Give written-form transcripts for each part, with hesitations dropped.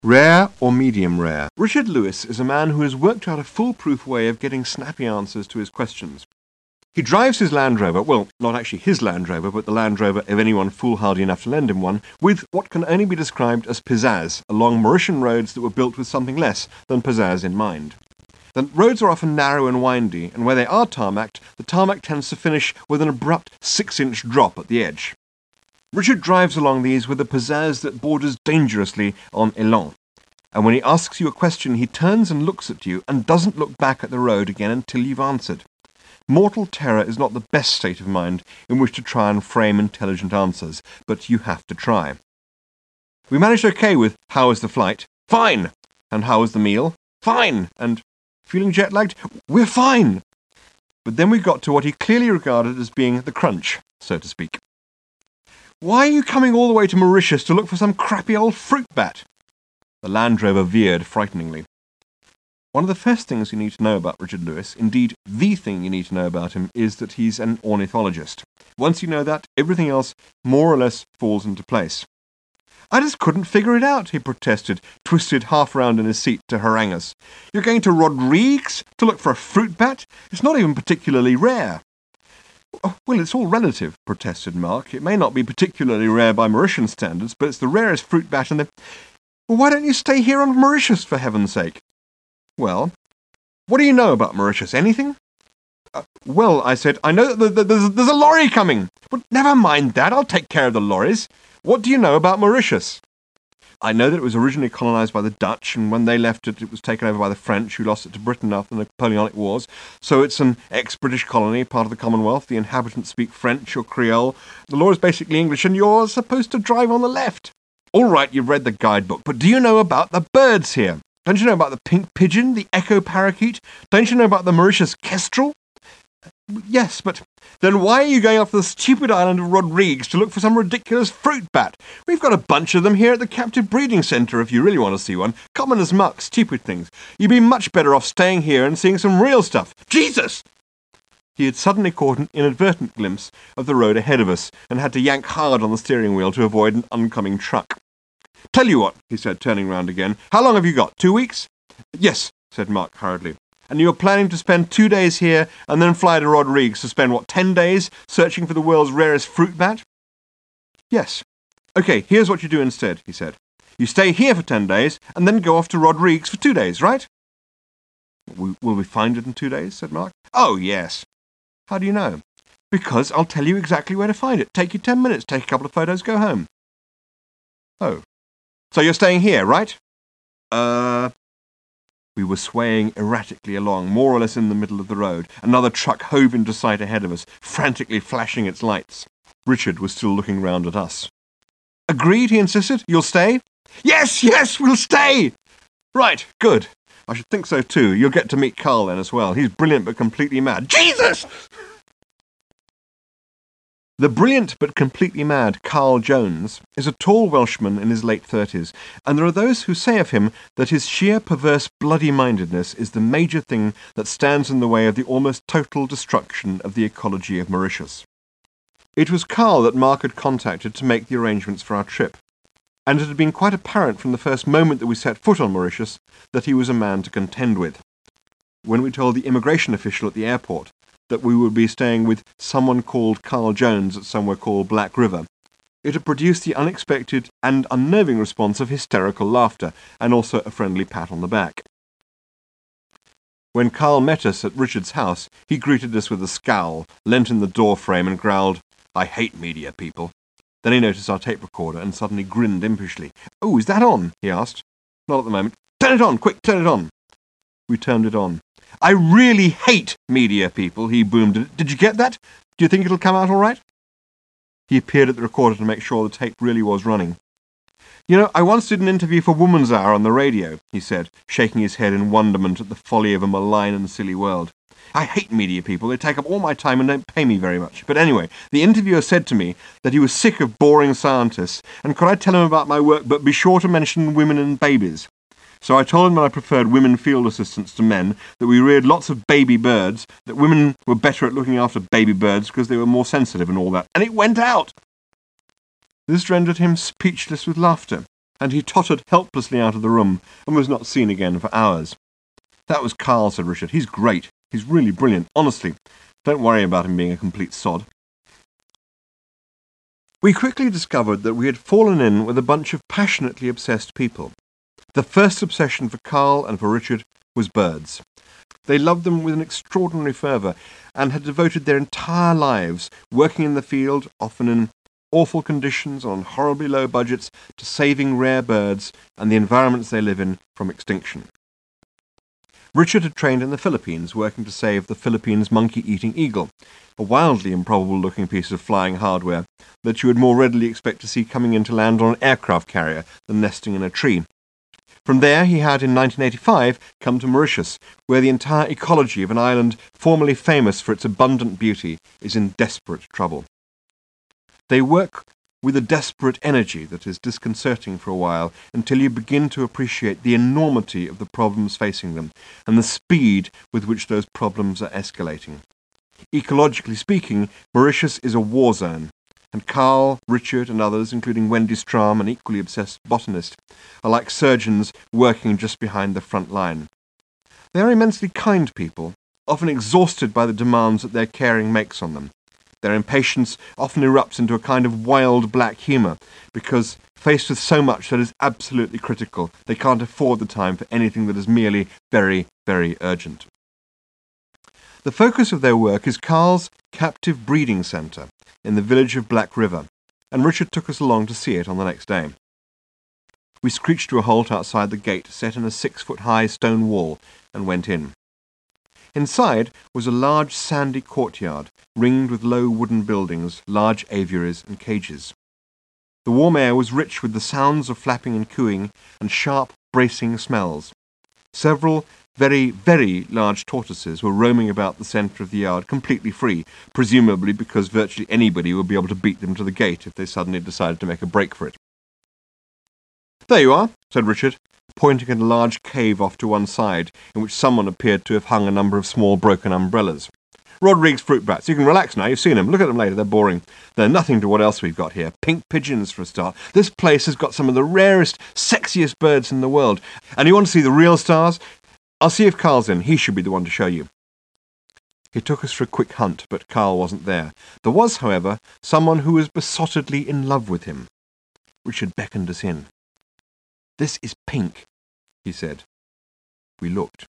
Rare or medium rare? Richard Lewis is a man who has worked out a foolproof way of getting snappy answers to his questions. He drives his Land Rover, well, not actually his Land Rover, but the Land Rover of anyone foolhardy enough to lend him one, with what can only be described as pizzazz, along Mauritian roads that were built with something less than pizzazz in mind. The roads are often narrow and windy, and where they are tarmacked, the tarmac tends to finish with an abrupt 6-inch drop at the edge. Richard drives along these with a pizzazz that borders dangerously on élan, and when he asks you a question he turns and looks at you and doesn't look back at the road again until you've answered. Mortal terror is not the best state of mind in which to try and frame intelligent answers, but you have to try. We managed okay with "How was the flight?" "Fine!" And "How was the meal?" "Fine!" And "Feeling jet-lagged?" "We're fine!" But then we got to what he clearly regarded as being the crunch, so to speak. "Why are you coming all the way to Mauritius to look for some crappy old fruit bat?" The Land Rover veered frighteningly. One of the first things you need to know about Richard Lewis, indeed the thing you need to know about him, is that he's an ornithologist. Once you know that, everything else more or less falls into place. "I just couldn't figure it out," he protested, twisted half round in his seat to harangue us. "You're going to Rodrigues to look for a fruit bat? It's not even particularly rare." "Well, it's all relative," protested Mark. "It may not be particularly rare by Mauritian standards, but it's the rarest fruit bat in the—" "Well, why don't you stay here on Mauritius, for heaven's sake?" "Well, what do you know about Mauritius? Anything?" "Well," I said, "I know that there's a lorry coming." "Well, never mind that. I'll take care of the lorries. What do you know about Mauritius?" "I know that it was originally colonised by the Dutch, and when they left it, it was taken over by the French, who lost it to Britain after the Napoleonic Wars. So it's an ex-British colony, part of the Commonwealth. The inhabitants speak French or Creole. The law is basically English, and you're supposed to drive on the left." "All right, you've read the guidebook, but do you know about the birds here? Don't you know about the pink pigeon, the echo parakeet? Don't you know about the Mauritius kestrel?" "Yes, but—" "Then why are you going off to the stupid island of Rodrigues to look for some ridiculous fruit bat? We've got a bunch of them here at the captive breeding centre if you really want to see one. Common as muck, stupid things. You'd be much better off staying here and seeing some real stuff." "Jesus!" He had suddenly caught an inadvertent glimpse of the road ahead of us and had to yank hard on the steering wheel to avoid an oncoming truck. "Tell you what," he said, turning round again. "How long have you got? 2 weeks?" "Yes," said Mark hurriedly. "And you're planning to spend 2 days here and then fly to Rodrigues to spend, 10 days searching for the world's rarest fruit bat?" "Yes." "Okay, here's what you do instead," he said. "You stay here for 10 days and then go off to Rodrigues for 2 days, right?" "Will we find it in 2 days?" said Mark. "Oh, yes." "How do you know?" "Because I'll tell you exactly where to find it. Take you 10 minutes, take a couple of photos, go home." "Oh. So you're staying here, right?" We were swaying erratically along, more or less in the middle of the road. Another truck hove into sight ahead of us, frantically flashing its lights. Richard was still looking round at us. "Agreed," he insisted. "You'll stay?" Yes, we'll stay!" "Right, good. I should think so too. You'll get to meet Carl then as well. He's brilliant but completely mad." Jesus! The brilliant but completely mad Carl Jones is a tall Welshman in his late 30s, and there are those who say of him that his sheer perverse bloody-mindedness is the major thing that stands in the way of the almost total destruction of the ecology of Mauritius. It was Carl that Mark had contacted to make the arrangements for our trip, and it had been quite apparent from the first moment that we set foot on Mauritius that he was a man to contend with. When we told the immigration official at the airport that we would be staying with someone called Carl Jones at somewhere called Black River, it had produced the unexpected and unnerving response of hysterical laughter, and also a friendly pat on the back. When Carl met us at Richard's house, he greeted us with a scowl, leant in the door frame and growled, "I hate media people." Then he noticed our tape recorder and suddenly grinned impishly. "Oh, is that on?" he asked. "Not at the moment." "Turn it on, quick, turn it on." We turned it on. "I really hate media people," he boomed. "Did you get that? Do you think it'll come out all right?" He appeared at the recorder to make sure the tape really was running. "You know, I once did an interview for Woman's Hour on the radio," he said, shaking his head in wonderment at the folly of a malign and silly world. "I hate media people. They take up all my time and don't pay me very much. But anyway, the interviewer said to me that he was sick of boring scientists, and could I tell him about my work, but be sure to mention women and babies. So I told him that I preferred women field assistants to men, that we reared lots of baby birds, that women were better at looking after baby birds because they were more sensitive and all that. And it went out!" This rendered him speechless with laughter. and he tottered helplessly out of the room and was not seen again for hours. "That was Carl," said Richard. "He's great. He's really brilliant, honestly. Don't worry about him being a complete sod." We quickly discovered that we had fallen in with a bunch of passionately obsessed people. The first obsession for Carl and for Richard was birds. They loved them with an extraordinary fervour and had devoted their entire lives working in the field, often in awful conditions on horribly low budgets, to saving rare birds and the environments they live in from extinction. Richard had trained in the Philippines, working to save the Philippines monkey-eating eagle, a wildly improbable-looking piece of flying hardware that you would more readily expect to see coming in to land on an aircraft carrier than nesting in a tree. From there he had, in 1985, come to Mauritius, where the entire ecology of an island formerly famous for its abundant beauty is in desperate trouble. They work with a desperate energy that is disconcerting for a while until you begin to appreciate the enormity of the problems facing them and the speed with which those problems are escalating. Ecologically speaking, Mauritius is a war zone, and Carl, Richard and others, including Wendy Stram, an equally obsessed botanist, are like surgeons working just behind the front line. They are immensely kind people, often exhausted by the demands that their caring makes on them. Their impatience often erupts into a kind of wild black humour, because, faced with so much that is absolutely critical, they can't afford the time for anything that is merely very, very urgent. The focus of their work is Carl's captive breeding centre in the village of Black River, and Richard took us along to see it on the next day. We screeched to a halt outside the gate set in a 6-foot-high stone wall and went in. Inside was a large sandy courtyard, ringed with low wooden buildings, large aviaries and cages. The warm air was rich with the sounds of flapping and cooing and sharp, bracing smells. Several very, very large tortoises were roaming about the centre of the yard completely free, presumably because virtually anybody would be able to beat them to the gate if they suddenly decided to make a break for it. "There you are," said Richard, pointing at a large cave off to one side, in which someone appeared to have hung a number of small broken umbrellas. "Rodrigues fruit bats. You can relax now. You've seen them. Look at them later. They're boring. They're nothing to what else we've got here. Pink pigeons, for a start. This place has got some of the rarest, sexiest birds in the world. And you want to see the real stars? I'll see if Carl's in. He should be the one to show you." He took us for a quick hunt, but Carl wasn't there. There was, however, someone who was besottedly in love with him. Richard beckoned us in. "This is Pink," he said. We looked.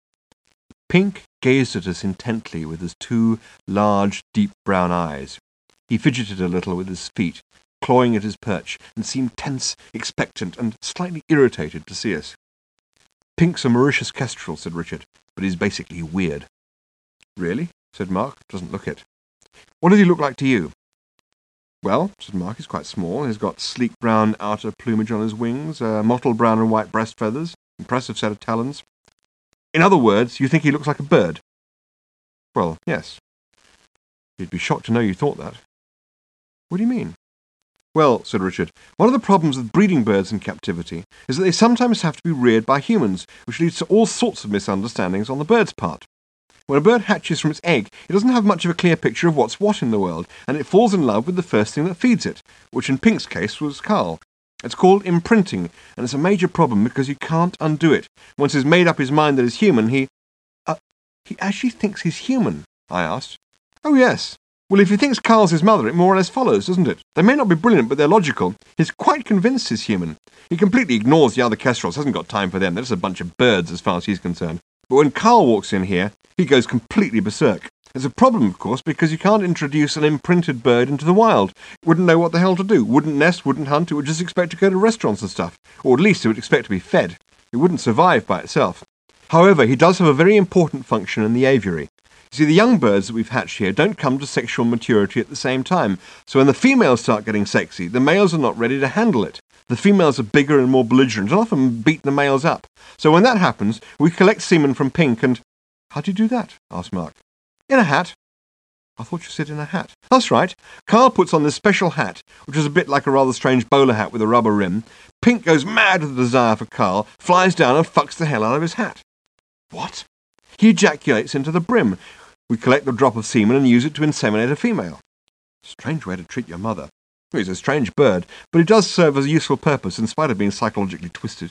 Pink gazed at us intently with his two large, deep brown eyes. He fidgeted a little with his feet, clawing at his perch, and seemed tense, expectant, and slightly irritated to see us. "Pink's a Mauritius kestrel," said Richard, "but he's basically weird." "Really?" said Mark. "Doesn't look it." "What does he look like to you?" "Well," said Mark, "he's quite small. He's got sleek brown outer plumage on his wings, mottled brown and white breast feathers, impressive set of talons." "In other words, you think he looks like a bird?" "Well, yes." "You'd be shocked to know you thought that." "What do you mean?" "Well," said Richard, "one of the problems with breeding birds in captivity is that they sometimes have to be reared by humans, which leads to all sorts of misunderstandings on the bird's part. When a bird hatches from its egg, it doesn't have much of a clear picture of what's what in the world, and it falls in love with the first thing that feeds it, which in Pink's case was Carl. It's called imprinting, and it's a major problem because you can't undo it. Once he's made up his mind that he's human, he actually thinks he's human?" I asked. "Oh, yes. Well, if he thinks Carl's his mother, it more or less follows, doesn't it? They may not be brilliant, but they're logical. He's quite convinced he's human. He completely ignores the other kestrels, hasn't got time for them. They're just a bunch of birds as far as he's concerned. But when Carl walks in here, he goes completely berserk. There's a problem, of course, because you can't introduce an imprinted bird into the wild. It wouldn't know what the hell to do. Wouldn't nest, wouldn't hunt. It would just expect to go to restaurants and stuff. Or at least it would expect to be fed. It wouldn't survive by itself. However, he does have a very important function in the aviary. You see, the young birds that we've hatched here don't come to sexual maturity at the same time. So when the females start getting sexy, the males are not ready to handle it. The females are bigger and more belligerent and often beat the males up. So when that happens, we collect semen from Pink and—" "How do you do that?" asked Mark. "In a hat." "I thought you said in a hat." "That's right. Carl puts on this special hat, which is a bit like a rather strange bowler hat with a rubber rim. Pink goes mad with the desire for Carl, flies down and fucks the hell out of his hat." "What?" "He ejaculates into the brim. We collect the drop of semen and use it to inseminate a female." "Strange way to treat your mother." He's a strange bird, but he does serve as a useful purpose in spite of being psychologically twisted.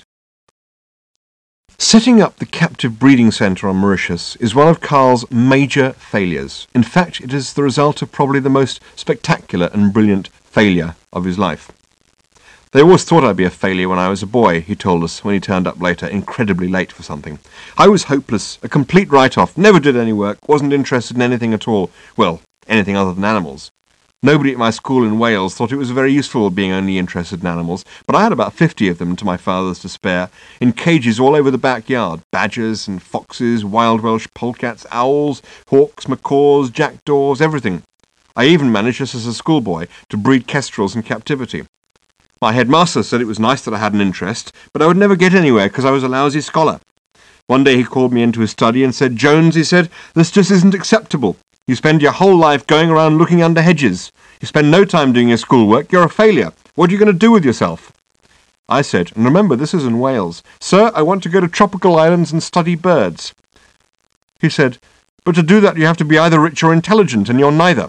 Setting up the captive breeding centre on Mauritius is one of Carl's major failures. In fact, it is the result of probably the most spectacular and brilliant failure of his life. They always thought I'd be a failure when I was a boy, he told us when he turned up later, incredibly late for something. I was hopeless, a complete write-off, never did any work, wasn't interested in anything at all. Well, anything other than animals. Nobody at my school in Wales thought it was very useful being only interested in animals, but I had about 50 of them, to my father's despair, in cages all over the backyard. Badgers and foxes, wild Welsh polecats, owls, hawks, macaws, jackdaws, everything. I even managed, just as a schoolboy, to breed kestrels in captivity. My headmaster said it was nice that I had an interest, but I would never get anywhere because I was a lousy scholar. One day he called me into his study and said, "Jones," he said, "this just isn't acceptable. You spend your whole life going around looking under hedges. You spend no time doing your schoolwork. You're a failure. What are you going to do with yourself?" I said, and remember, this is in Wales, "Sir, I want to go to tropical islands and study birds." He said, "But to do that you have to be either rich or intelligent, and you're neither."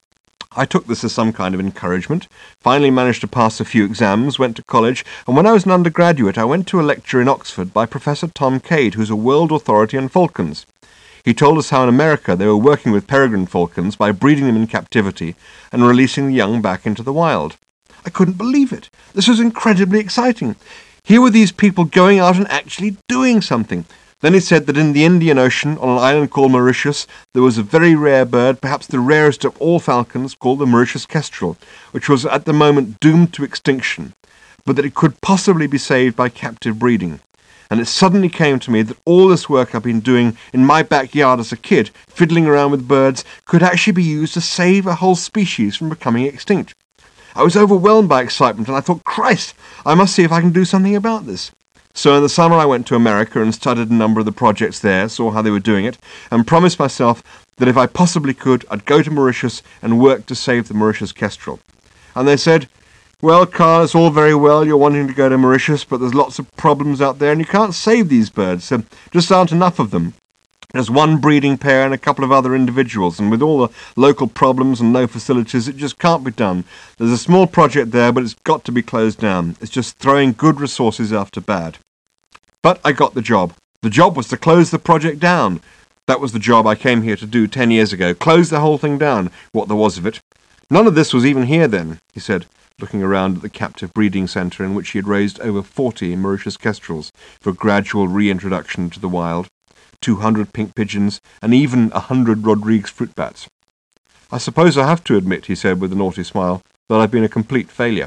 I took this as some kind of encouragement, finally managed to pass a few exams, went to college, and when I was an undergraduate I went to a lecture in Oxford by Professor Tom Cade, who's a world authority on falcons. He told us how in America they were working with peregrine falcons by breeding them in captivity and releasing the young back into the wild. I couldn't believe it. This was incredibly exciting. Here were these people going out and actually doing something. Then he said that in the Indian Ocean, on an island called Mauritius, there was a very rare bird, perhaps the rarest of all falcons, called the Mauritius kestrel, which was at the moment doomed to extinction, but that it could possibly be saved by captive breeding. And it suddenly came to me that all this work I've been doing in my backyard as a kid, fiddling around with birds, could actually be used to save a whole species from becoming extinct. I was overwhelmed by excitement, and I thought, Christ, I must see if I can do something about this. So in the summer I went to America and studied a number of the projects there, saw how they were doing it, and promised myself that if I possibly could, I'd go to Mauritius and work to save the Mauritius kestrel. And they said, "Well, Carl, it's all very well you're wanting to go to Mauritius, but there's lots of problems out there and you can't save these birds, so just aren't enough of them. There's one breeding pair and a couple of other individuals, and with all the local problems and no facilities, it just can't be done. There's a small project there, but it's got to be closed down. It's just throwing good resources after bad." But I got the job. The job was to close the project down. That was the job I came here to do 10 years ago, close the whole thing down, what there was of it. None of this was even here then, he said, looking around at the captive breeding centre in which he had raised over 40 Mauritius kestrels for gradual reintroduction to the wild, 200 pink pigeons, and even 100 Rodrigues fruit bats. "I suppose I have to admit," he said with a naughty smile, "that I've been a complete failure."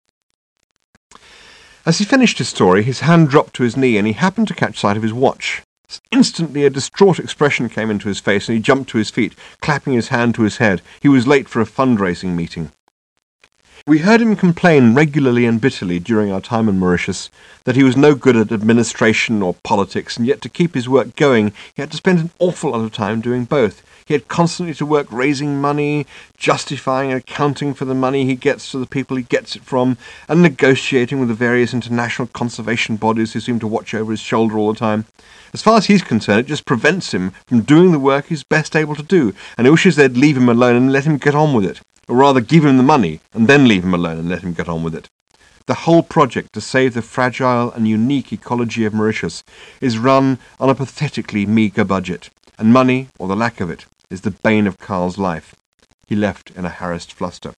As he finished his story, his hand dropped to his knee, and he happened to catch sight of his watch. Instantly a distraught expression came into his face, and he jumped to his feet, clapping his hand to his head. He was late for a fundraising meeting. We heard him complain regularly and bitterly during our time in Mauritius that he was no good at administration or politics, and yet to keep his work going he had to spend an awful lot of time doing both. He had constantly to work raising money, justifying and accounting for the money he gets to the people he gets it from, and negotiating with the various international conservation bodies who seem to watch over his shoulder all the time. As far as he's concerned, it just prevents him from doing the work he's best able to do, and he wishes they'd leave him alone and let him get on with it. Or rather give him the money, and then leave him alone and let him get on with it. The whole project to save the fragile and unique ecology of Mauritius is run on a pathetically meagre budget, and money, or the lack of it, is the bane of Carl's life. He left in a harassed fluster.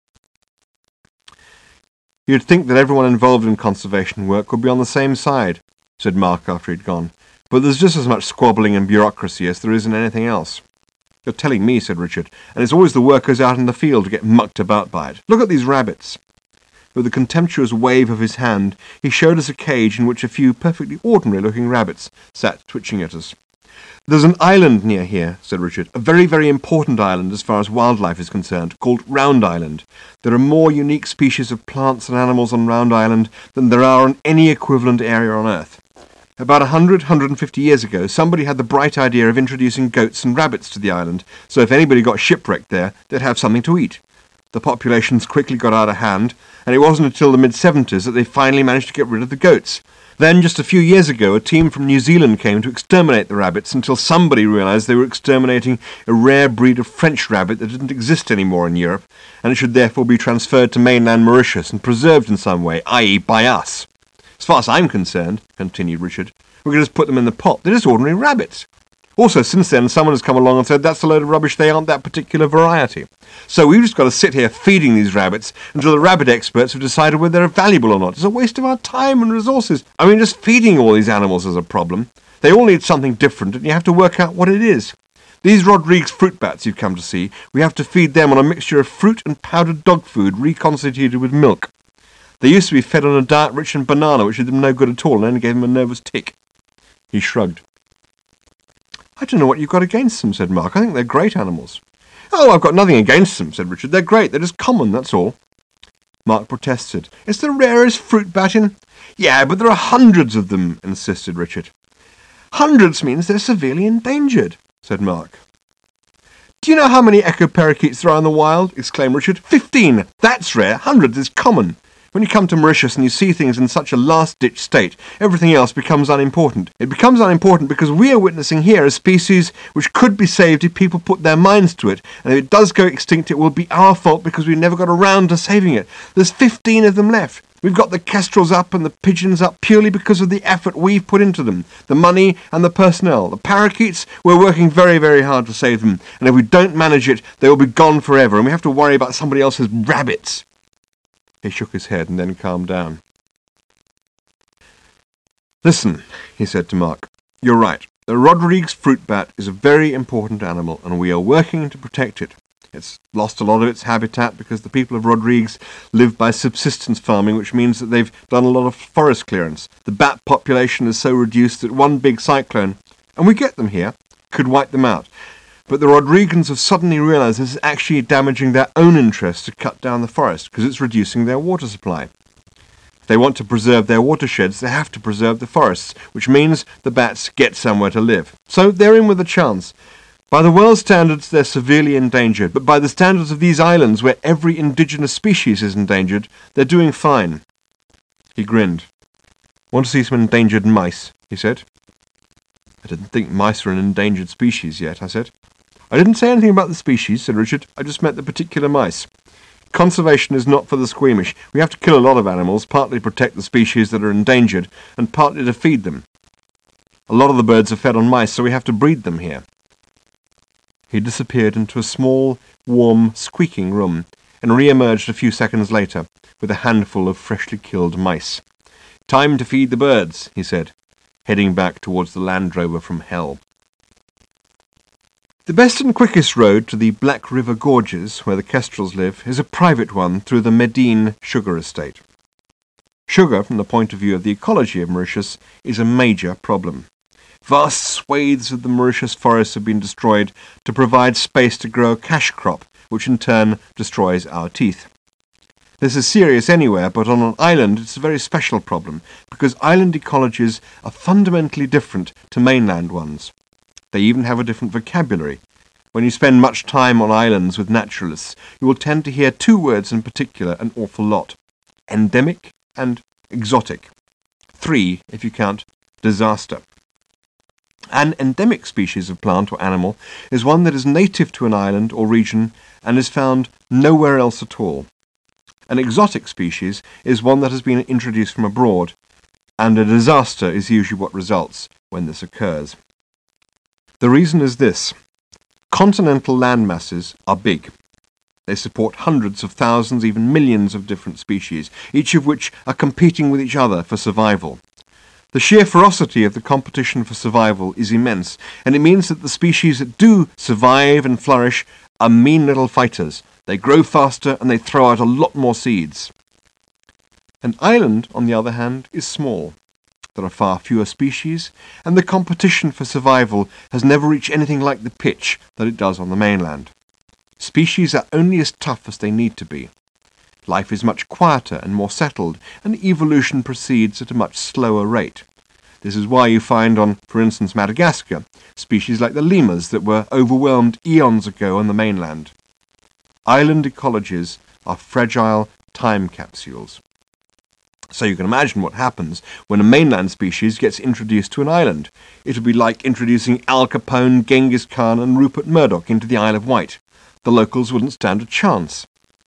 "You'd think that everyone involved in conservation work would be on the same side," said Mark after he'd gone, "but there's just as much squabbling and bureaucracy as there is in anything else." "You're telling me," said Richard, "and it's always the workers out in the field who get mucked about by it. Look at these rabbits." With a contemptuous wave of his hand, he showed us a cage in which a few perfectly ordinary-looking rabbits sat twitching at us. "There's an island near here," said Richard, "a very, very important island as far as wildlife is concerned, called Round Island. There are more unique species of plants and animals on Round Island than there are on any equivalent area on Earth. About 150 years ago, somebody had the bright idea of introducing goats and rabbits to the island, so if anybody got shipwrecked there, they'd have something to eat. The populations quickly got out of hand, and it wasn't until the mid-70s that they finally managed to get rid of the goats. Then, just a few years ago, a team from New Zealand came to exterminate the rabbits until somebody realised they were exterminating a rare breed of French rabbit that didn't exist anymore in Europe, and it should therefore be transferred to mainland Mauritius and preserved in some way, i.e. by us. As far as I'm concerned, continued Richard, we could just put them in the pot. They're just ordinary rabbits. Also, since then, someone has come along and said that's a load of rubbish, they aren't that particular variety. So we've just got to sit here feeding these rabbits until the rabbit experts have decided whether they're valuable or not. It's a waste of our time and resources. I mean, just feeding all these animals is a problem. They all need something different, and you have to work out what it is. These Rodrigues fruit bats you've come to see, we have to feed them on a mixture of fruit and powdered dog food reconstituted with milk. They used to be fed on a diet rich in banana, which did them no good at all, and only gave them a nervous tick. He shrugged. I don't know what you've got against them, said Mark. I think they're great animals. Oh, I've got nothing against them, said Richard. They're great. They're just common, that's all. Mark protested. It's the rarest fruit bat in... Yeah, but there are hundreds of them, insisted Richard. Hundreds means they're severely endangered, said Mark. Do you know how many echo parakeets there are in the wild? Exclaimed Richard. 15. That's rare. Hundreds is common. When you come to Mauritius and you see things in such a last-ditch state, everything else becomes unimportant. It becomes unimportant because we are witnessing here a species which could be saved if people put their minds to it, and if it does go extinct, it will be our fault because we never got around to saving it. There's 15 of them left. We've got the kestrels up and the pigeons up purely because of the effort we've put into them, the money and the personnel. The parakeets, we're working very, very hard to save them, and if we don't manage it, they will be gone forever, and we have to worry about somebody else's rabbits. He shook his head and then calmed down. Listen, he said to Mark, you're right. The Rodrigues fruit bat is a very important animal, and we are working to protect it. It's lost a lot of its habitat because the people of Rodrigues live by subsistence farming, which means that they've done a lot of forest clearance. The bat population is so reduced that one big cyclone, and we get them here, could wipe them out. But the Rodrigans have suddenly realised this is actually damaging their own interests to cut down the forest, because it's reducing their water supply. If they want to preserve their watersheds, they have to preserve the forests, which means the bats get somewhere to live. So they're in with a chance. By the world standards, they're severely endangered, but by the standards of these islands, where every indigenous species is endangered, they're doing fine. He grinned. Want to see some endangered mice? He said. I didn't think mice were an endangered species yet, I said. I didn't say anything about the species, said Richard. I just meant the particular mice. Conservation is not for the squeamish. We have to kill a lot of animals, partly to protect the species that are endangered, and partly to feed them. A lot of the birds are fed on mice, so we have to breed them here. He disappeared into a small, warm, squeaking room, and re-emerged a few seconds later, with a handful of freshly killed mice. Time to feed the birds, he said, heading back towards the Land Rover from hell. The best and quickest road to the Black River Gorges, where the kestrels live, is a private one through the Medine sugar estate. Sugar, from the point of view of the ecology of Mauritius, is a major problem. Vast swathes of the Mauritius forests have been destroyed to provide space to grow a cash crop, which in turn destroys our teeth. This is serious anywhere, but on an island it's a very special problem, because island ecologies are fundamentally different to mainland ones. They even have a different vocabulary. When you spend much time on islands with naturalists, you will tend to hear two words in particular an awful lot: endemic and exotic. 3, if you count disaster. An endemic species of plant or animal is one that is native to an island or region and is found nowhere else at all. An exotic species is one that has been introduced from abroad, and a disaster is usually what results when this occurs. The reason is this. Continental land masses are big. They support hundreds of thousands, even millions of different species, each of which are competing with each other for survival. The sheer ferocity of the competition for survival is immense, and it means that the species that do survive and flourish are mean little fighters. They grow faster and they throw out a lot more seeds. An island, on the other hand, is small. There are far fewer species, and the competition for survival has never reached anything like the pitch that it does on the mainland. Species are only as tough as they need to be. Life is much quieter and more settled, and evolution proceeds at a much slower rate. This is why you find on, for instance, Madagascar, species like the lemurs that were overwhelmed eons ago on the mainland. Island ecologies are fragile time capsules. So you can imagine what happens when a mainland species gets introduced to an island. It would be like introducing Al Capone, Genghis Khan and Rupert Murdoch into the Isle of Wight. The locals wouldn't stand a chance.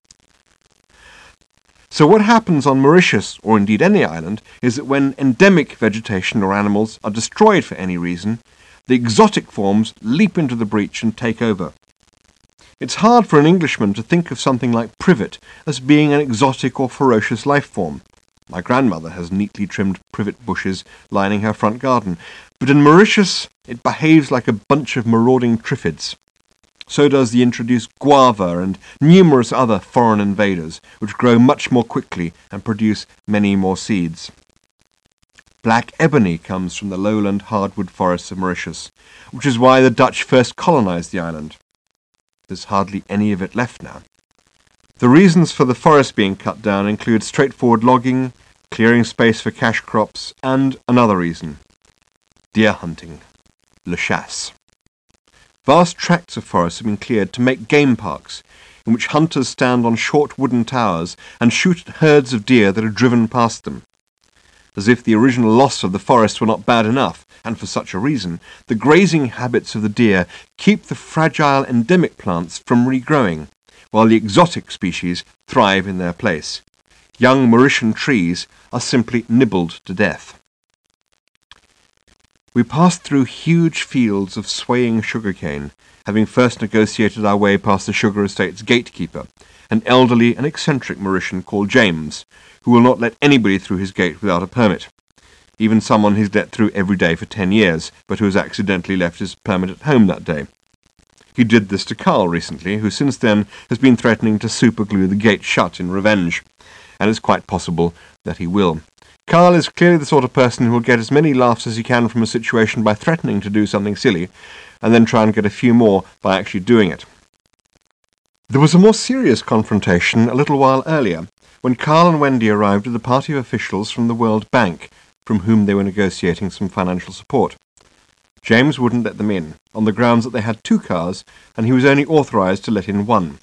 So what happens on Mauritius, or indeed any island, is that when endemic vegetation or animals are destroyed for any reason, the exotic forms leap into the breach and take over. It's hard for an Englishman to think of something like privet as being an exotic or ferocious life form. My grandmother has neatly trimmed privet bushes lining her front garden, but in Mauritius it behaves like a bunch of marauding triffids. So does the introduced guava and numerous other foreign invaders, which grow much more quickly and produce many more seeds. Black ebony comes from the lowland hardwood forests of Mauritius, which is why the Dutch first colonized the island. There's hardly any of it left now. The reasons for the forest being cut down include straightforward logging, clearing space for cash crops, and another reason: deer hunting, la chasse. Vast tracts of forest have been cleared to make game parks, in which hunters stand on short wooden towers and shoot at herds of deer that are driven past them. As if the original loss of the forest were not bad enough, and for such a reason, the grazing habits of the deer keep the fragile endemic plants from regrowing, while the exotic species thrive in their place. Young Mauritian trees are simply nibbled to death. We passed through huge fields of swaying sugarcane, having first negotiated our way past the sugar estate's gatekeeper, an elderly and eccentric Mauritian called James, who will not let anybody through his gate without a permit, even someone he's let through every day for 10 years, but who has accidentally left his permit at home that day. He did this to Carl recently, who since then has been threatening to superglue the gate shut in revenge, and it's quite possible that he will. Carl is clearly the sort of person who will get as many laughs as he can from a situation by threatening to do something silly, and then try and get a few more by actually doing it. There was a more serious confrontation a little while earlier, when Carl and Wendy arrived at the party of officials from the World Bank, from whom they were negotiating some financial support. James wouldn't let them in, on the grounds that they had 2 cars, and he was only authorised to let in 1.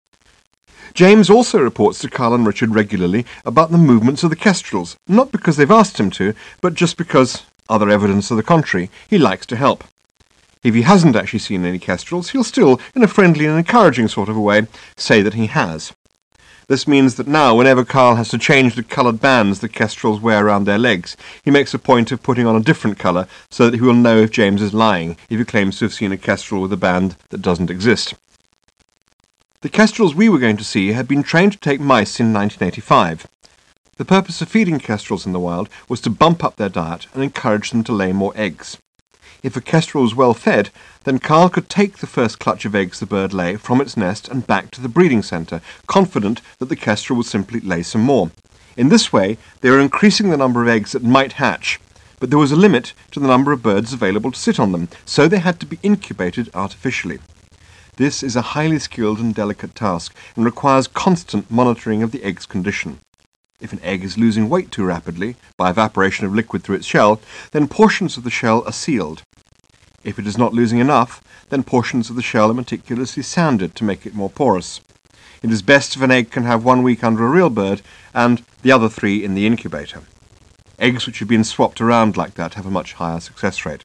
James also reports to Carl and Richard regularly about the movements of the kestrels, not because they've asked him to, but just because, other evidence to the contrary, he likes to help. If he hasn't actually seen any kestrels, he'll still, in a friendly and encouraging sort of a way, say that he has. This means that now, whenever Carl has to change the coloured bands the kestrels wear around their legs, he makes a point of putting on a different colour so that he will know if James is lying, if he claims to have seen a kestrel with a band that doesn't exist. The kestrels we were going to see had been trained to take mice in 1985. The purpose of feeding kestrels in the wild was to bump up their diet and encourage them to lay more eggs. If a kestrel was well fed, then Carl could take the first clutch of eggs the bird lay from its nest and back to the breeding centre, confident that the kestrel would simply lay some more. In this way, they were increasing the number of eggs that might hatch, but there was a limit to the number of birds available to sit on them, so they had to be incubated artificially. This is a highly skilled and delicate task, and requires constant monitoring of the egg's condition. If an egg is losing weight too rapidly, by evaporation of liquid through its shell, then portions of the shell are sealed. If it is not losing enough, then portions of the shell are meticulously sanded to make it more porous. It is best if an egg can have 1 week under a real bird, and the other 3 in the incubator. Eggs which have been swapped around like that have a much higher success rate.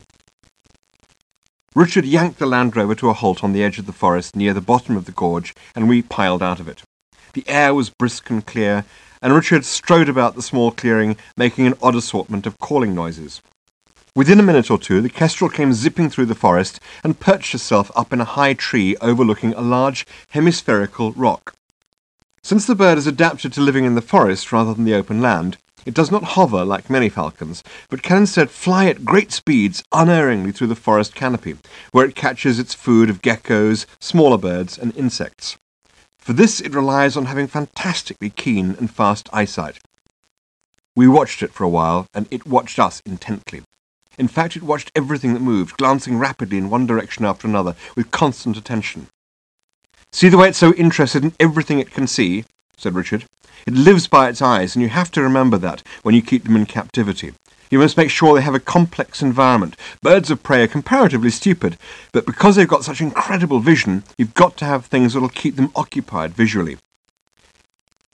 Richard yanked the Land Rover to a halt on the edge of the forest near the bottom of the gorge, and we piled out of it. The air was brisk and clear, and Richard strode about the small clearing, making an odd assortment of calling noises. Within a minute or two, the kestrel came zipping through the forest and perched herself up in a high tree overlooking a large hemispherical rock. Since the bird is adapted to living in the forest rather than the open land, it does not hover like many falcons, but can instead fly at great speeds unerringly through the forest canopy, where it catches its food of geckos, smaller birds, and insects. For this it relies on having fantastically keen and fast eyesight. We watched it for a while, and it watched us intently. In fact, it watched everything that moved, glancing rapidly in one direction after another, with constant attention. "See the way it's so interested in everything it can see?" said Richard. "It lives by its eyes, and you have to remember that when you keep them in captivity. You must make sure they have a complex environment. Birds of prey are comparatively stupid, but because they've got such incredible vision, you've got to have things that'll keep them occupied visually.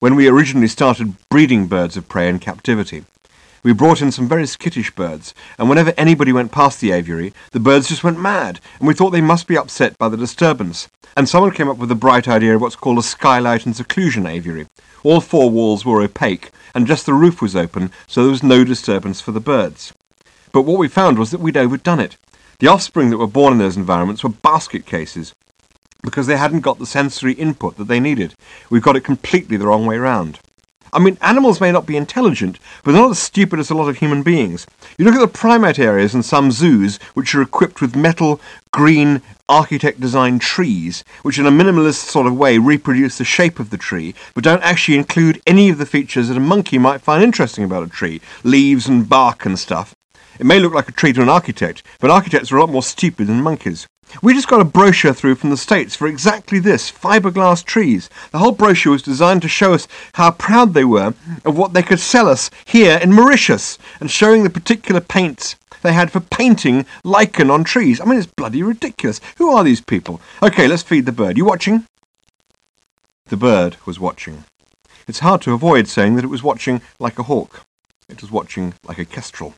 when we originally started breeding birds of prey in captivity. We brought in some very skittish birds, and whenever anybody went past the aviary, the birds just went mad, and we thought they must be upset by the disturbance. And someone came up with the bright idea of what's called a skylight and seclusion aviary. All 4 walls were opaque, and just the roof was open, so there was no disturbance for the birds. But what we found was that we'd overdone it. The offspring that were born in those environments were basket cases, because they hadn't got the sensory input that they needed. We've got it completely the wrong way round. I mean, animals may not be intelligent, but they're not as stupid as a lot of human beings. You look at the primate areas in some zoos, which are equipped with metal, green, architect-designed trees, which in a minimalist sort of way reproduce the shape of the tree, but don't actually include any of the features that a monkey might find interesting about a tree, leaves and bark and stuff. It may look like a tree to an architect, but architects are a lot more stupid than monkeys. We just got a brochure through from the States for exactly this, fiberglass trees. The whole brochure was designed to show us how proud they were of what they could sell us here in Mauritius, and showing the particular paints they had for painting lichen on trees. I mean, it's bloody ridiculous. Who are these people? Okay, let's feed the bird. You watching? The bird was watching. It's hard to avoid saying that it was watching like a hawk. It was watching like a kestrel.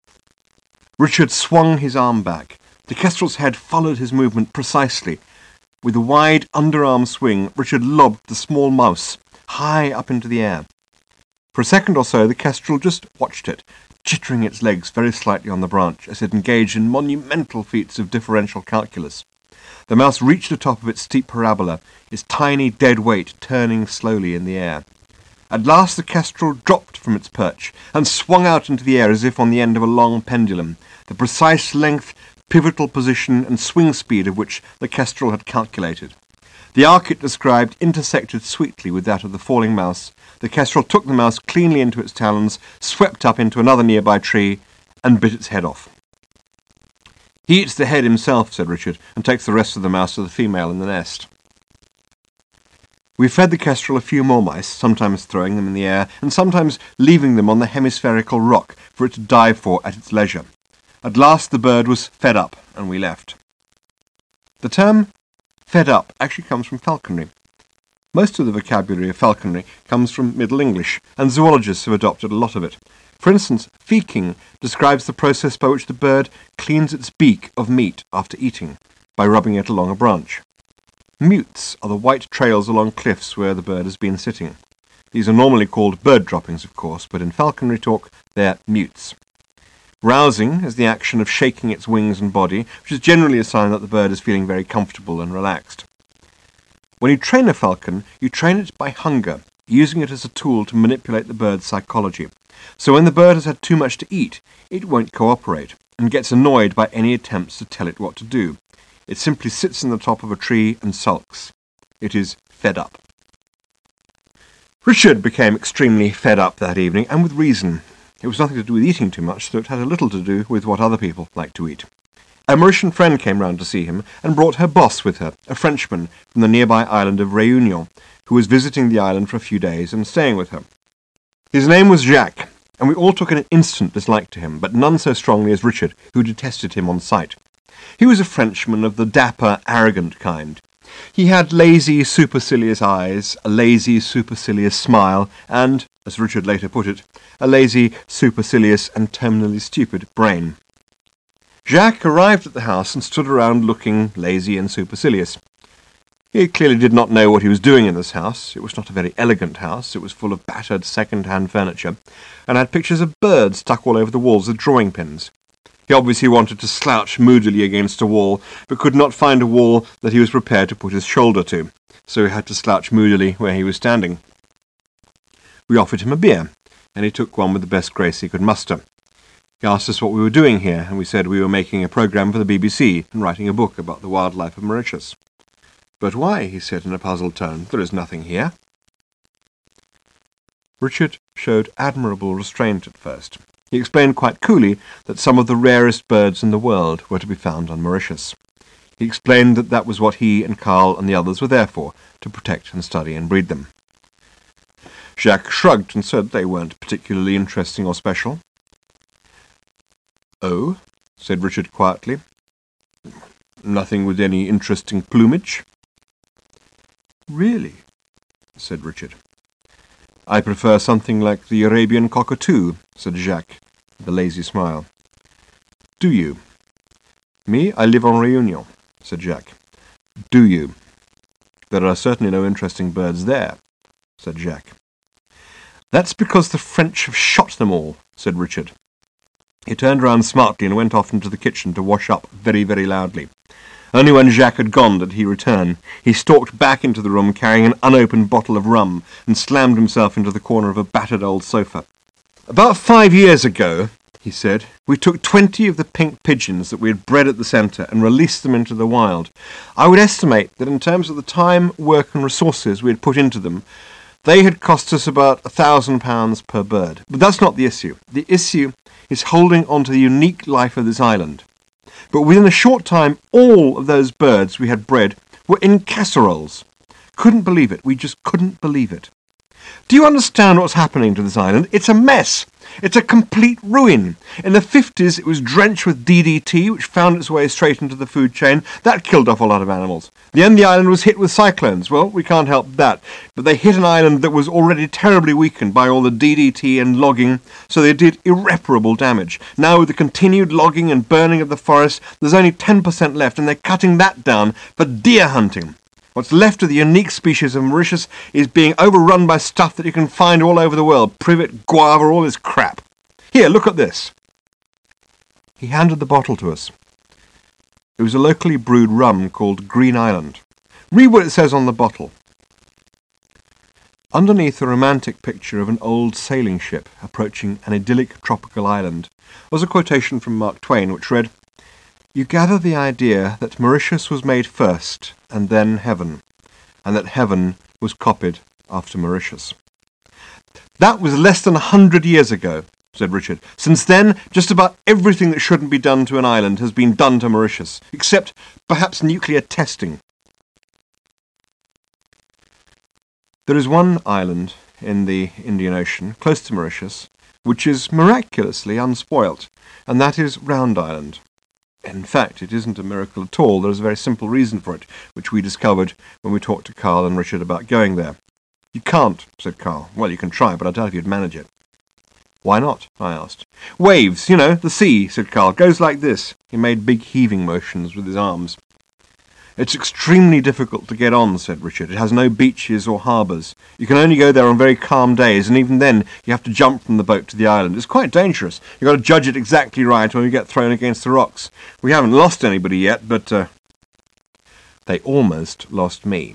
Richard swung his arm back. The kestrel's head followed his movement precisely. With a wide underarm swing, Richard lobbed the small mouse high up into the air. For a second or so, the kestrel just watched it, jittering its legs very slightly on the branch as it engaged in monumental feats of differential calculus. The mouse reached the top of its steep parabola, its tiny dead weight turning slowly in the air. At last the kestrel dropped from its perch and swung out into the air as if on the end of a long pendulum, the precise length, pivotal position and swing speed of which the kestrel had calculated. The arc it described intersected sweetly with that of the falling mouse. The kestrel took the mouse cleanly into its talons, swept up into another nearby tree, and bit its head off. He eats the head himself, said Richard, and takes the rest of the mouse to the female in the nest. We fed the kestrel a few more mice, sometimes throwing them in the air, and sometimes leaving them on the hemispherical rock for it to dive for at its leisure. At last the bird was fed up, and we left. The term fed up actually comes from falconry. Most of the vocabulary of falconry comes from Middle English, and zoologists have adopted a lot of it. For instance, feeking describes the process by which the bird cleans its beak of meat after eating, by rubbing it along a branch. Mutes are the white trails along cliffs where the bird has been sitting. These are normally called bird droppings, of course, but in falconry talk they're mutes. Rousing is the action of shaking its wings and body, which is generally a sign that the bird is feeling very comfortable and relaxed. When you train a falcon, you train it by hunger, using it as a tool to manipulate the bird's psychology. So when the bird has had too much to eat, it won't cooperate, and gets annoyed by any attempts to tell it what to do. It simply sits in the top of a tree and sulks. It is fed up. Richard became extremely fed up that evening, and with reason. It was nothing to do with eating too much, so it had a little to do with what other people like to eat. A Mauritian friend came round to see him, and brought her boss with her, a Frenchman from the nearby island of Réunion, who was visiting the island for a few days and staying with her. His name was Jacques, and we all took an instant dislike to him, but none so strongly as Richard, who detested him on sight. He was a Frenchman of the dapper, arrogant kind. He had lazy, supercilious eyes, a lazy, supercilious smile, and, as Richard later put it, a lazy, supercilious and terminally stupid brain. Jacques arrived at the house and stood around looking lazy and supercilious. He clearly did not know what he was doing in this house. It was not a very elegant house. It was full of battered second-hand furniture, and had pictures of birds stuck all over the walls with drawing pins. He obviously wanted to slouch moodily against a wall, but could not find a wall that he was prepared to put his shoulder to, so he had to slouch moodily where he was standing. We offered him a beer, and he took one with the best grace he could muster. He asked us what we were doing here, and we said we were making a programme for the BBC and writing a book about the wildlife of Mauritius. "But why?" he said in a puzzled tone. "There is nothing here." Richard showed admirable restraint at first. He explained quite coolly that some of the rarest birds in the world were to be found on Mauritius. He explained that that was what he and Carl and the others were there for, to protect and study and breed them. Jacques shrugged and said they weren't particularly interesting or special. "Oh," said Richard quietly. "Nothing with any interesting plumage?" "Really?" said Richard. "I prefer something like the Arabian cockatoo," said Jacques, with a lazy smile. "Do you?" "Me, I live on Réunion," said Jacques. "Do you?" "There are certainly no interesting birds there," said Jacques. "That's because the French have shot them all," said Richard. He turned round smartly and went off into the kitchen to wash up very, very loudly. Only when Jacques had gone did he return. He stalked back into the room carrying an unopened bottle of rum and slammed himself into the corner of a battered old sofa. "About 5 years ago," he said, "we took 20 of the pink pigeons that we had bred at the centre and released them into the wild. I would estimate that in terms of the time, work and resources we had put into them, they had cost us about £1,000 per bird. But that's not the issue. The issue is holding on to the unique life of this island. But within a short time, all of those birds we had bred were in casseroles. Couldn't believe it. We just couldn't believe it. Do you understand what's happening to this island? It's a mess. It's a complete ruin. In the 50s, it was drenched with DDT, which found its way straight into the food chain. That killed off a lot of animals. Then the island was hit with cyclones. Well, we can't help that. But they hit an island that was already terribly weakened by all the DDT and logging, so they did irreparable damage. Now, with the continued logging and burning of the forest, there's only 10% left, and they're cutting that down for deer hunting. What's left of the unique species of Mauritius is being overrun by stuff that you can find all over the world. Privet, guava, all this crap. Here, look at this." He handed the bottle to us. It was a locally brewed rum called Green Island. Read what it says on the bottle. Underneath a romantic picture of an old sailing ship approaching an idyllic tropical island was a quotation from Mark Twain which read, "You gather the idea that Mauritius was made first and then heaven, and that heaven was copied after Mauritius." "That was less than 100 years ago," said Richard. "Since then, just about everything that shouldn't be done to an island has been done to Mauritius, except perhaps nuclear testing." There is one island in the Indian Ocean, close to Mauritius, which is miraculously unspoilt, and that is Round Island. In fact, it isn't a miracle at all. There is a very simple reason for it, which we discovered when we talked to Carl and Richard about going there. "You can't," said Carl. "Well, you can try, but I doubt if you'd manage it." "Why not?" I asked. "Waves, you know, the sea," said Carl. "Goes like this." He made big heaving motions with his arms. "It's extremely difficult to get on," said Richard. "It has no beaches or harbours. You can only go there on very calm days, and even then you have to jump from the boat to the island. It's quite dangerous. You've got to judge it exactly right or you get thrown against the rocks. We haven't lost anybody yet, but they almost lost me."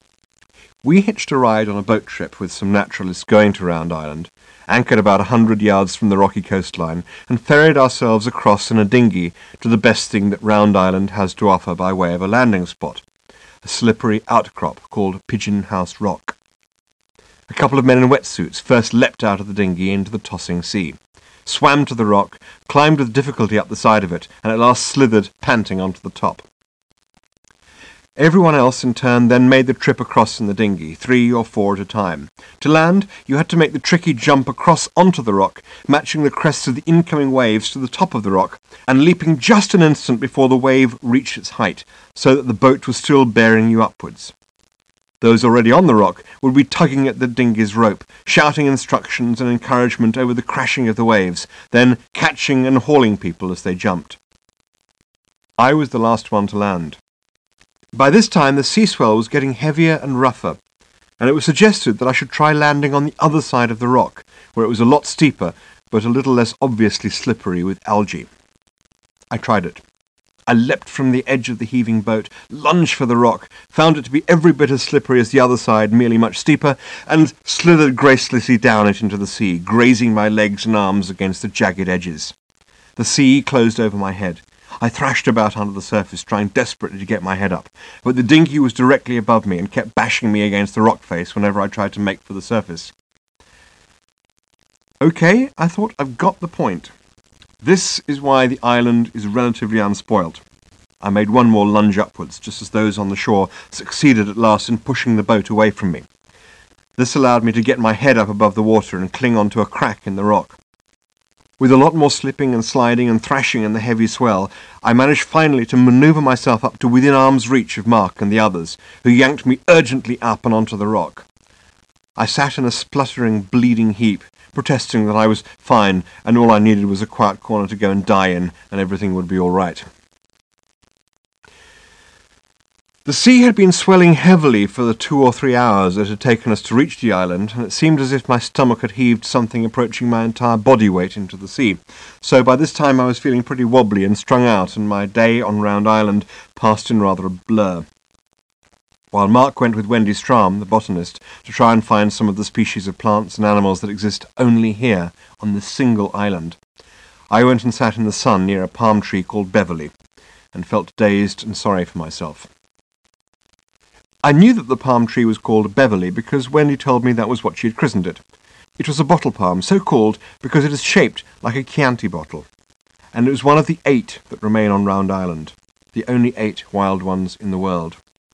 We hitched a ride on a boat trip with some naturalists going to Round Island, anchored about 100 yards from the rocky coastline, and ferried ourselves across in a dinghy to the best thing that Round Island has to offer by way of a landing spot, a slippery outcrop called Pigeon House Rock. A couple of men in wetsuits first leapt out of the dinghy into the tossing sea, swam to the rock, climbed with difficulty up the side of it, and at last slithered, panting, onto the top. Everyone else, in turn, then made the trip across in the dinghy, 3 or 4 at a time. To land, you had to make the tricky jump across onto the rock, matching the crests of the incoming waves to the top of the rock, and leaping just an instant before the wave reached its height, so that the boat was still bearing you upwards. Those already on the rock would be tugging at the dinghy's rope, shouting instructions and encouragement over the crashing of the waves, then catching and hauling people as they jumped. I was the last one to land. By this time the sea swell was getting heavier and rougher, and it was suggested that I should try landing on the other side of the rock, where it was a lot steeper, but a little less obviously slippery with algae. I tried it. I leapt from the edge of the heaving boat, lunged for the rock, found it to be every bit as slippery as the other side, merely much steeper, and slithered gracelessly down it into the sea, grazing my legs and arms against the jagged edges. The sea closed over my head. I thrashed about under the surface, trying desperately to get my head up, but the dinghy was directly above me and kept bashing me against the rock face whenever I tried to make for the surface. "Okay," I thought, "I've got the point. This is why the island is relatively unspoilt." I made one more lunge upwards, just as those on the shore succeeded at last in pushing the boat away from me. This allowed me to get my head up above the water and cling onto a crack in the rock. With a lot more slipping and sliding and thrashing in the heavy swell, I managed finally to manoeuvre myself up to within arm's reach of Mark and the others, who yanked me urgently up and onto the rock. I sat in a spluttering, bleeding heap, protesting that I was fine and all I needed was a quiet corner to go and die in, and everything would be all right. The sea had been swelling heavily for the 2 or 3 hours it had taken us to reach the island, and it seemed as if my stomach had heaved something approaching my entire body weight into the sea. So by this time I was feeling pretty wobbly and strung out, and my day on Round Island passed in rather a blur. While Mark went with Wendy Strahm, the botanist, to try and find some of the species of plants and animals that exist only here, on this single island, I went and sat in the sun near a palm tree called Beverley, and felt dazed and sorry for myself. I knew that the palm tree was called Beverley because Wendy told me that was what she had christened it. It was a bottle palm, so called because it is shaped like a Chianti bottle, and it was one of the 8 that remain on Round Island, the only 8 wild ones in the world.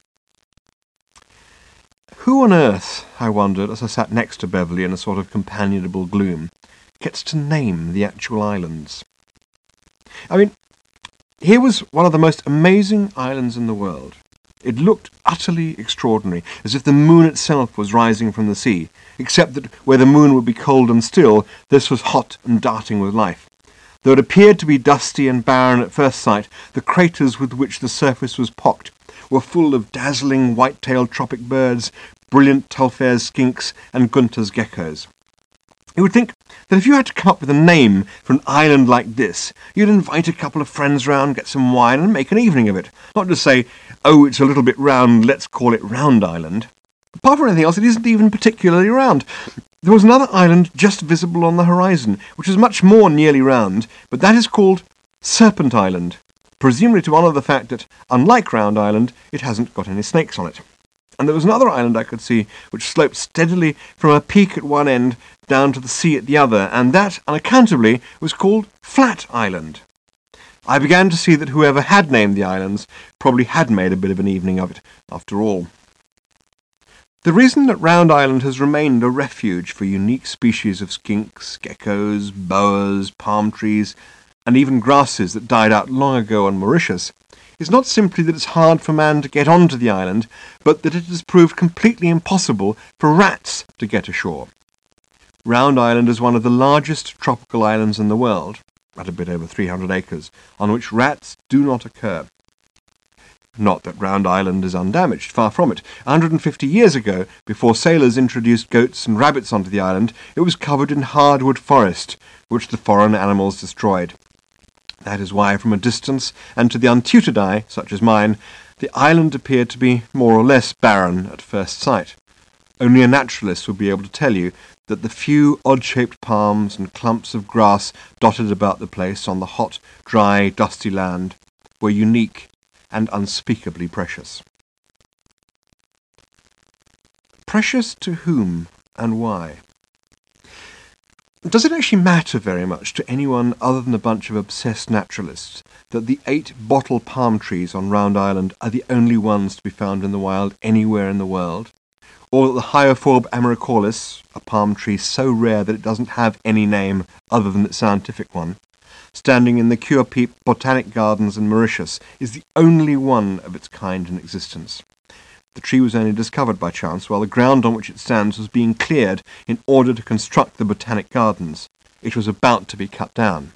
Who on earth, I wondered as I sat next to Beverley in a sort of companionable gloom, gets to name the actual islands? I mean, here was one of the most amazing islands in the world. It looked utterly extraordinary, as if the moon itself was rising from the sea, except that where the moon would be cold and still, this was hot and darting with life. Though it appeared to be dusty and barren at first sight, the craters with which the surface was pocked were full of dazzling white-tailed tropic birds, brilliant Telfair's skinks, and Gunter's geckos. You would think that if you had to come up with a name for an island like this, you'd invite a couple of friends round, get some wine, and make an evening of it. Not just say, oh, it's a little bit round, let's call it Round Island. Apart from anything else, it isn't even particularly round. There was another island just visible on the horizon, which is much more nearly round, but that is called Serpent Island, presumably to honour the fact that, unlike Round Island, it hasn't got any snakes on it. And there was another island I could see, which sloped steadily from a peak at one end down to the sea at the other, and that, unaccountably, was called Flat Island. I began to see that whoever had named the islands probably had made a bit of an evening of it, after all. The reason that Round Island has remained a refuge for unique species of skinks, geckos, boas, palm trees, and even grasses that died out long ago on Mauritius, is not simply that it's hard for man to get onto the island, but that it has proved completely impossible for rats to get ashore. Round Island is one of the largest tropical islands in the world, at a bit over 300 acres, on which rats do not occur. Not that Round Island is undamaged, far from it. 150 years ago, before sailors introduced goats and rabbits onto the island, it was covered in hardwood forest, which the foreign animals destroyed. That is why, from a distance, and to the untutored eye, such as mine, the island appeared to be more or less barren at first sight. Only a naturalist would be able to tell you that the few odd-shaped palms and clumps of grass dotted about the place on the hot, dry, dusty land were unique and unspeakably precious. Precious to whom and why? Does it actually matter very much to anyone other than a bunch of obsessed naturalists that the 8 bottle palm trees on Round Island are the only ones to be found in the wild anywhere in the world? Or that the Hyophorbe amaricalis, a palm tree so rare that it doesn't have any name other than its scientific one, standing in the Cure-Peep Botanic Gardens in Mauritius, is the only one of its kind in existence? The tree was only discovered by chance while the ground on which it stands was being cleared in order to construct the Botanic Gardens. It was about to be cut down.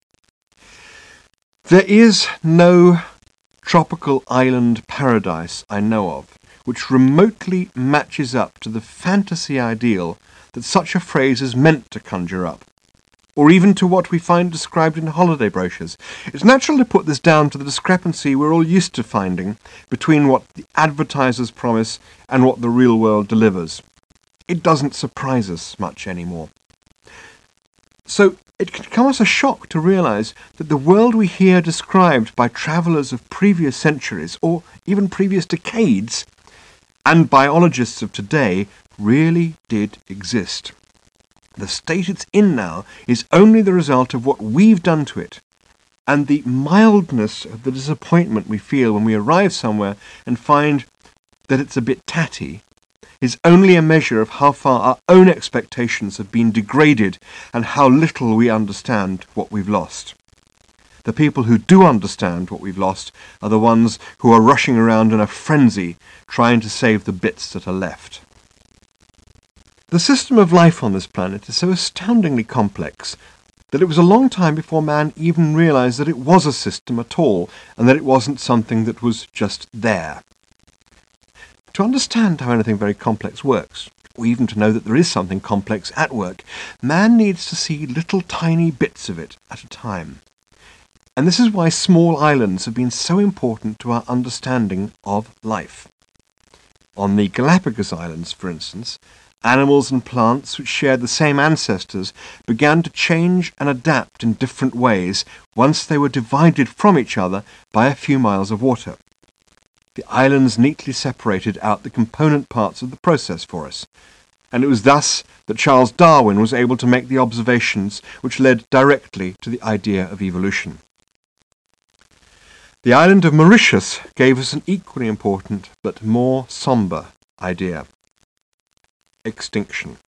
There is no tropical island paradise I know of which remotely matches up to the fantasy ideal that such a phrase is meant to conjure up, or even to what we find described in holiday brochures. It's natural to put this down to the discrepancy we're all used to finding between what the advertisers promise and what the real world delivers. It doesn't surprise us much anymore. So it can come as a shock to realize that the world we hear described by travellers of previous centuries, or even previous decades, and biologists of today really did exist. The state it's in now is only the result of what we've done to it, and the mildness of the disappointment we feel when we arrive somewhere and find that it's a bit tatty is only a measure of how far our own expectations have been degraded and how little we understand what we've lost. The people who do understand what we've lost are the ones who are rushing around in a frenzy trying to save the bits that are left. The system of life on this planet is so astoundingly complex that it was a long time before man even realized that it was a system at all, and that it wasn't something that was just there. To understand how anything very complex works, or even to know that there is something complex at work, man needs to see little tiny bits of it at a time. And this is why small islands have been so important to our understanding of life. On the Galapagos Islands, for instance, animals and plants which shared the same ancestors began to change and adapt in different ways once they were divided from each other by a few miles of water. The islands neatly separated out the component parts of the process for us, and it was thus that Charles Darwin was able to make the observations which led directly to the idea of evolution. The island of Mauritius gave us an equally important but more sombre idea: extinction.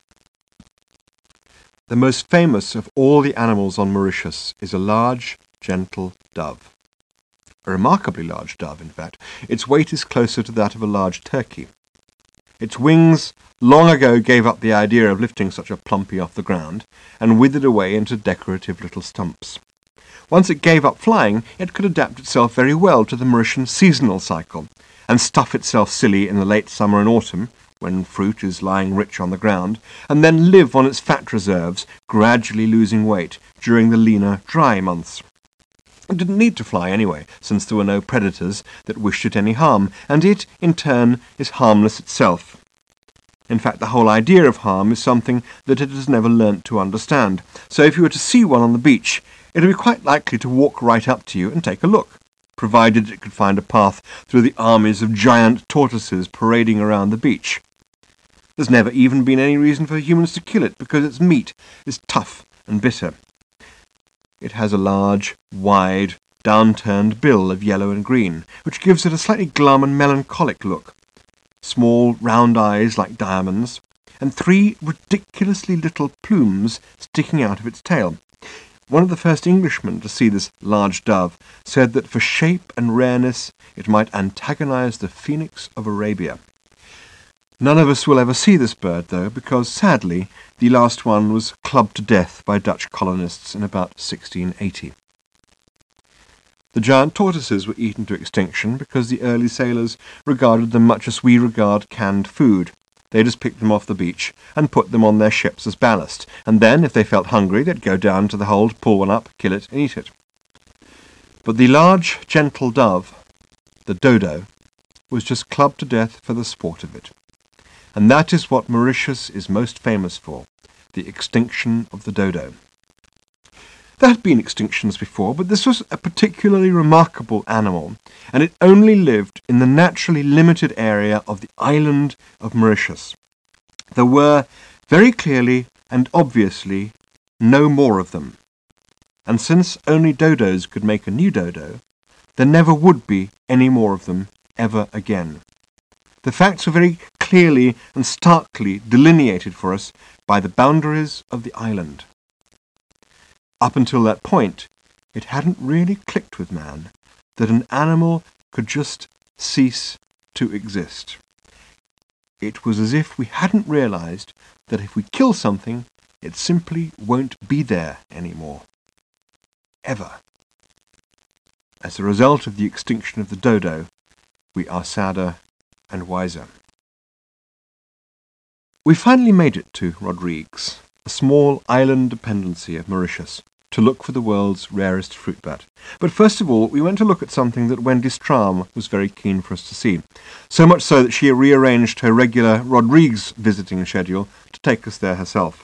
The most famous of all the animals on Mauritius is a large, gentle dove. A remarkably large dove, in fact. Its weight is closer to that of a large turkey. Its wings long ago gave up the idea of lifting such a plumpy off the ground, and withered away into decorative little stumps. Once it gave up flying, it could adapt itself very well to the Mauritian seasonal cycle, and stuff itself silly in the late summer and autumn, when fruit is lying rich on the ground, and then live on its fat reserves, gradually losing weight during the leaner, dry months. It didn't need to fly anyway, since there were no predators that wished it any harm, and it, in turn, is harmless itself. In fact, the whole idea of harm is something that it has never learnt to understand, so if you were to see one on the beach, it would be quite likely to walk right up to you and take a look, provided it could find a path through the armies of giant tortoises parading around the beach. There's never even been any reason for humans to kill it, because its meat is tough and bitter. It has a large, wide, downturned bill of yellow and green, which gives it a slightly glum and melancholic look, small round eyes like diamonds, and 3 ridiculously little plumes sticking out of its tail. One of the first Englishmen to see this large dove said that for shape and rareness it might antagonize the phoenix of Arabia. None of us will ever see this bird, though, because, sadly, the last one was clubbed to death by Dutch colonists in about 1680. The giant tortoises were eaten to extinction because the early sailors regarded them much as we regard canned food. They just picked them off the beach and put them on their ships as ballast, and then, if they felt hungry, they'd go down to the hold, pull one up, kill it, and eat it. But the large, gentle dove, the dodo, was just clubbed to death for the sport of it. And that is what Mauritius is most famous for, the extinction of the dodo. There had been extinctions before, but this was a particularly remarkable animal, and it only lived in the naturally limited area of the island of Mauritius. There were, very clearly and obviously, no more of them. And since only dodos could make a new dodo, there never would be any more of them ever again. The facts were very clearly and starkly delineated for us by the boundaries of the island. Up until that point, it hadn't really clicked with man that an animal could just cease to exist. It was as if we hadn't realized that if we kill something, it simply won't be there anymore. Ever. As a result of the extinction of the dodo, we are sadder and wiser. We finally made it to Rodrigues, a small island dependency of Mauritius, to look for the world's rarest fruit bat. But first of all, we went to look at something that Wendy Strahm was very keen for us to see, so much so that she rearranged her regular Rodrigues visiting schedule to take us there herself.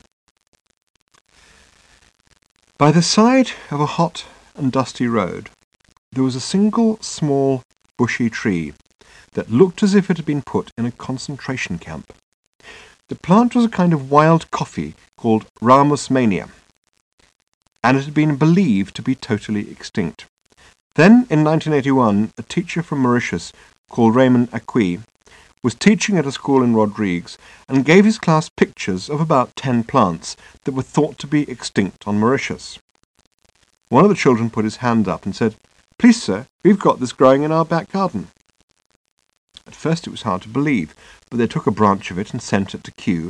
By the side of a hot and dusty road, there was a single small bushy tree that looked as if it had been put in a concentration camp. The plant was a kind of wild coffee called Ramus mania, and it had been believed to be totally extinct. Then, in 1981, a teacher from Mauritius called Raymond Acquis was teaching at a school in Rodrigues and gave his class pictures of about 10 plants that were thought to be extinct on Mauritius. One of the children put his hand up and said, "Please, sir, we've got this growing in our back garden." At first it was hard to believe, but they took a branch of it and sent it to Kew,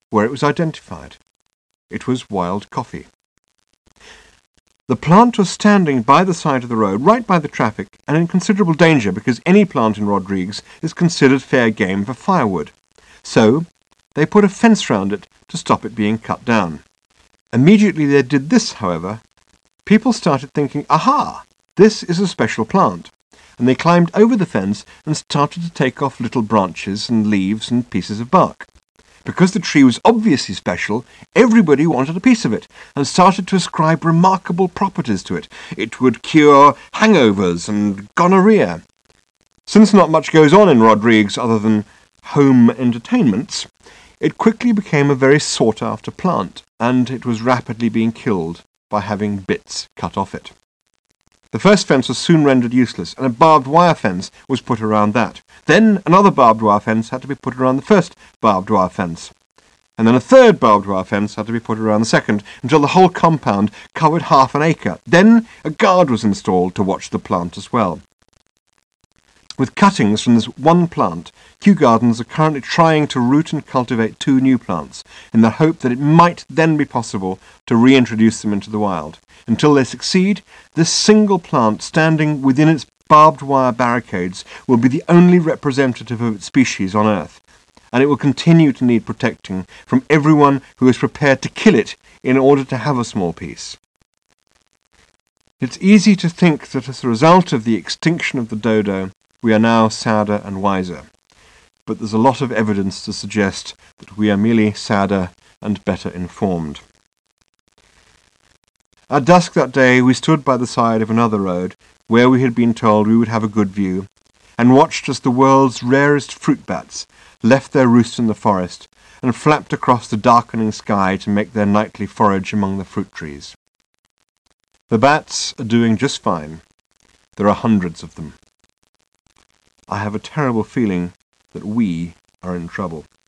where it was identified. It was wild coffee. The plant was standing by the side of the road, right by the traffic, and in considerable danger because any plant in Rodrigues is considered fair game for firewood. So they put a fence round it to stop it being cut down. Immediately they did this, however, people started thinking, aha, this is a special plant, and they climbed over the fence and started to take off little branches and leaves and pieces of bark. Because the tree was obviously special, everybody wanted a piece of it and started to ascribe remarkable properties to it. It would cure hangovers and gonorrhea. Since not much goes on in Rodrigues other than home entertainments, it quickly became a very sought-after plant, and it was rapidly being killed by having bits cut off it. The first fence was soon rendered useless, and a barbed wire fence was put around that. Then another barbed wire fence had to be put around the first barbed wire fence. And then a third barbed wire fence had to be put around the second, until the whole compound covered half an acre. Then a guard was installed to watch the plant as well. With cuttings from this one plant, Kew Gardens are currently trying to root and cultivate 2 new plants, in the hope that it might then be possible to reintroduce them into the wild. Until they succeed, this single plant standing within its barbed wire barricades will be the only representative of its species on Earth, and it will continue to need protecting from everyone who is prepared to kill it in order to have a small piece. It's easy to think that as a result of the extinction of the dodo, we are now sadder and wiser, but there's a lot of evidence to suggest that we are merely sadder and better informed. At dusk that day we stood by the side of another road, where we had been told we would have a good view, and watched as the world's rarest fruit bats left their roosts in the forest and flapped across the darkening sky to make their nightly forage among the fruit trees. The bats are doing just fine. There are hundreds of them. I have a terrible feeling that we are in trouble.